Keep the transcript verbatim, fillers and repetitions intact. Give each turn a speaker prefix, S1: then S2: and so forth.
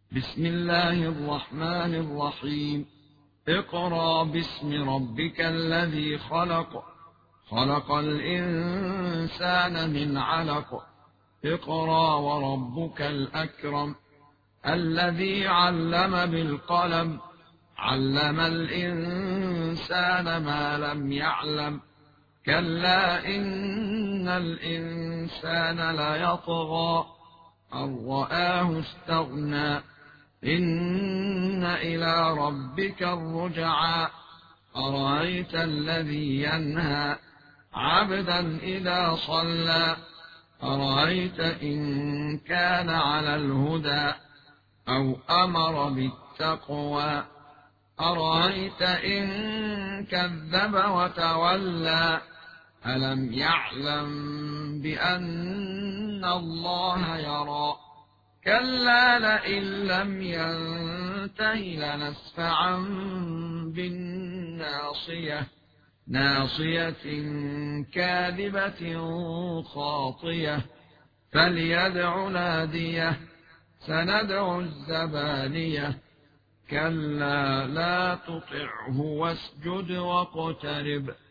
S1: بسم الله الرحمن الرحيم. اقرأ باسم ربك الذي خلق خلق الإنسان من علق. اقرأ وربك الأكرم الذي علم بالقلم علم الإنسان ما لم يعلم. كلا إن الإنسان ليطغى أن رآه استغنى. إن إلى ربك الرجعى. أرأيت الذي ينهى عبدا إذا صلى. أرأيت إن كان على الهدى أو أمر بالتقوى. أرأيت إن كذب وتولى. ألم يعلم بأن الله يرى. كلا لئن لم ينته لنسفعا بالناصية ناصية كاذبة خاطية فليدع ناديه. سندع الزبانية. كلا لا تطعه واسجد واقترب.